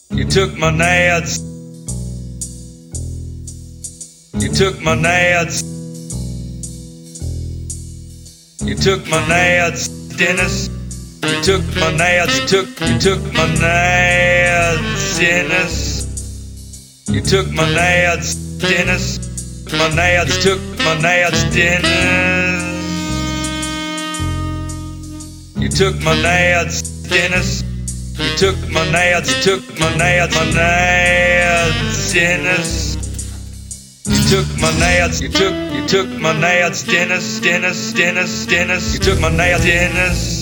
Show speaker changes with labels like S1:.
S1: You took my nads. You took my nads. You took my nads, Dennis. You took my nads. You took my nads, Dennis. You took my nads, Dennis. My nads took my nads, Dennis. You took my nads, Dennis. You took my nads, my nads, Dennis. You took my nads, you took my nads, Dennis. You took my nads, Dennis.